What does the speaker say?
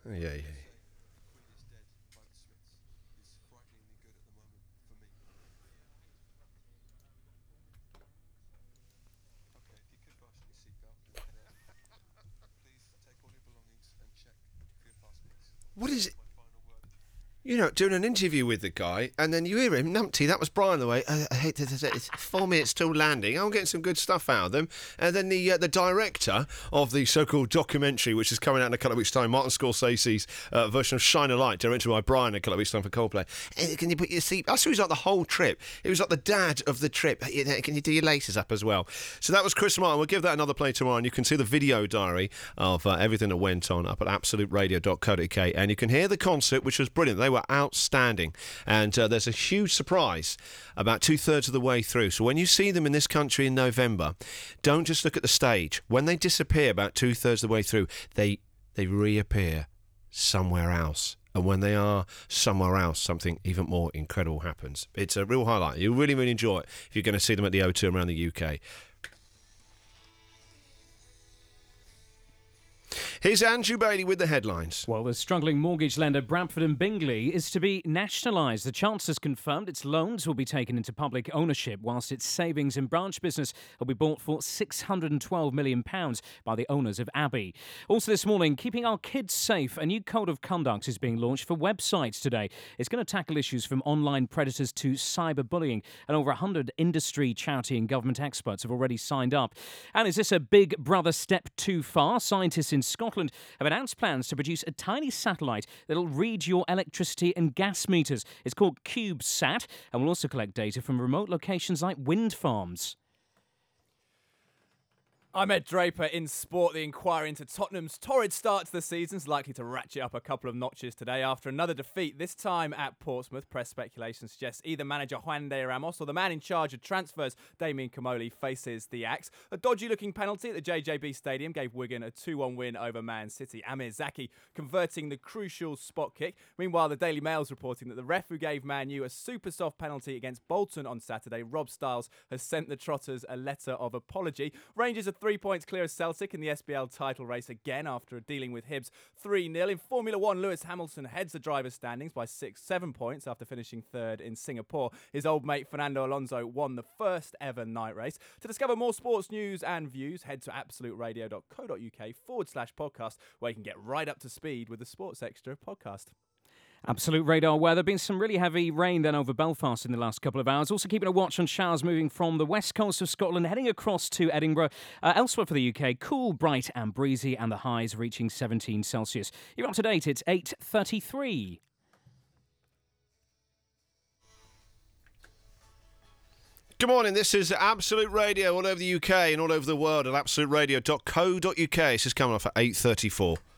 Yeah, yeah. What is it? Doing an interview with the guy, and then you hear him, Numpty, that was Brian, the way. I hate this. It's 4 minutes till landing. I'm getting some good stuff out of them. And then the director of the so-called documentary, which is coming out in a couple of weeks' time, Martin Scorsese's version of Shine a Light, directed by Brian, a couple of weeks' time for Coldplay. Can you put your seat? That's who was like the whole trip. He was like the dad of the trip. Can you do your laces up as well? So that was Chris Martin. We'll give that another play tomorrow, and you can see the video diary of everything that went on up at absoluteradio.co.uk, and you can hear the concert, which was brilliant. They were outstanding, and there's a huge surprise about 2/3 of the way through. So when you see them in this country in November, don't just look at the stage. When they disappear about 2/3 of the way through, they reappear somewhere else. And when they are somewhere else, something even more incredible happens. It's a real highlight. You'll really, really enjoy it if you're going to see them at the O2 around the UK. Here's Andrew Bailey with the headlines. Well, the struggling mortgage lender Bradford and Bingley is to be nationalised. The Chancellor's confirmed its loans will be taken into public ownership, whilst its savings and branch business will be bought for £612 million by the owners of Abbey. Also this morning, keeping our kids safe, a new code of conduct is being launched for websites today. It's going to tackle issues from online predators to cyberbullying, and over 100 industry, charity and government experts have already signed up. And is this a big brother step too far? Scientists in Scotland have announced plans to produce a tiny satellite that'll read your electricity and gas meters. It's called CubeSat and will also collect data from remote locations like wind farms. I'm Ed Draper in sport. The inquiry into Tottenham's torrid start to the season is likely to ratchet up a couple of notches today after another defeat, this time at Portsmouth. Press speculation suggests either manager Juan de Ramos or the man in charge of transfers, Damien Comolli, faces the axe. A dodgy-looking penalty at the JJB Stadium gave Wigan a 2-1 win over Man City. Amir Zaki converting the crucial spot kick. Meanwhile, the Daily Mail's reporting that the ref who gave Man U a super soft penalty against Bolton on Saturday, Rob Stiles, has sent the Trotters a letter of apology. Rangers are 3 points clear of Celtic in the SBL title race again after dealing with Hibs 3-0. In Formula 1, Lewis Hamilton heads the driver's standings by 7 points after finishing third in Singapore. His old mate Fernando Alonso won the first ever night race. To discover more sports news and views, head to absoluteradio.co.uk/podcast, where you can get right up to speed with the Sports Extra podcast. Absolute radar weather. Been some really heavy rain then over Belfast in the last couple of hours. Also keeping a watch on showers moving from the west coast of Scotland, heading across to Edinburgh. Elsewhere for the UK, cool, bright and breezy, and the highs reaching 17 Celsius. You're up to date. It's 8:33. Good morning, this is Absolute Radio all over the UK and all over the world at absoluteradio.co.uk. This is coming off at 8:34.